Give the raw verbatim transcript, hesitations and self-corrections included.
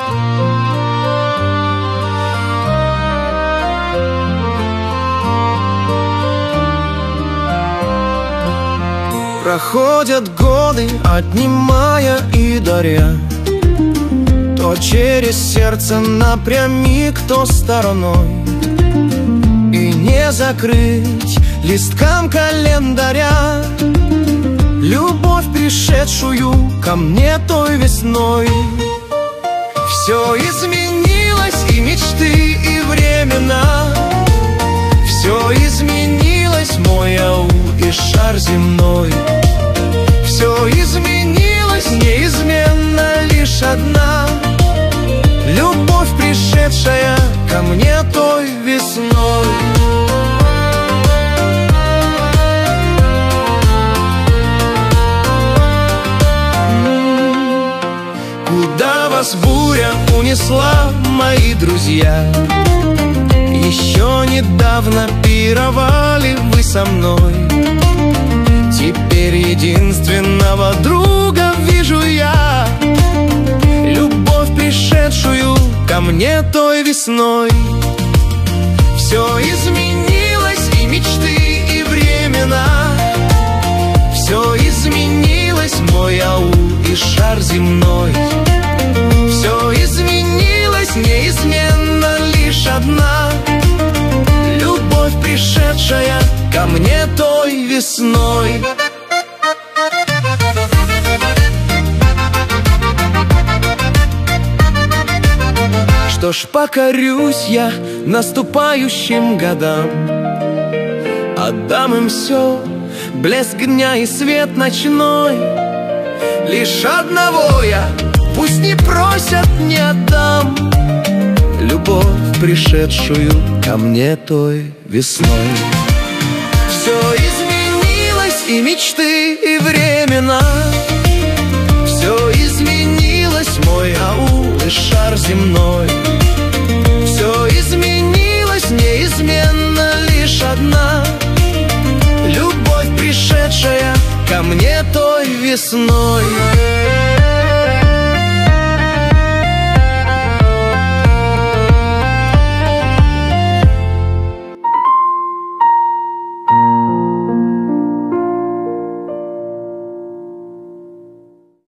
Проходят годы, отнимая и даря, то через сердце напрямик, то стороной. И не закрыть листкам календаря любовь, пришедшую ко мне той весной. Все изменилось, и мечты, и времена. Все изменилось, мой ау и шар земной. Все изменилось, неизменно лишь одна любовь, пришедшая ко мне той весной. Куда вас буря унесла, мои друзья? Еще недавно пировали вы со мной. Теперь единственного друга вижу я, любовь, пришедшую ко мне той весной. Все изменилось, и мечты, и времена. Все изменилось, мой ау и шар земной. Все изменилось, неизменно лишь одна любовь, пришедшая ко мне той весной. Что ж, покорюсь я наступающим годам, отдам им все, блеск дня и свет ночной. Лишь одного я, пусть не просят, не отдам любовь, пришедшую ко мне той весной. Все изменилось, и мечты, и времена. Все изменилось, мой ау и шар земной. Все изменилось, неизменно лишь одна любовь, пришедшая ко мне той весной.